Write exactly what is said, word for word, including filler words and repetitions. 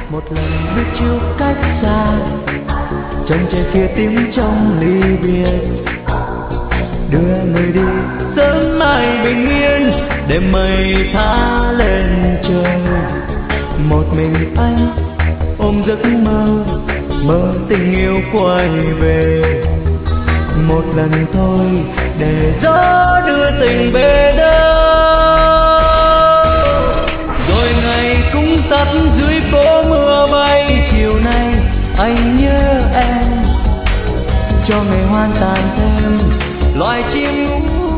một lần biết trước cách xa, chân trời kia tiếng trong ly biệt, đưa người đi sớm mai bình yên để mây tha lên trời. Một mình anh ôm giấc mơ, mơ tình yêu quay về, một lần thôi để gió đưa tình về đâu. Rồi ngày cũng tắt dưới phố mưa bay, chiều nay anh nhớ em, cho ngày hoan tàn thêm loài chim ngủ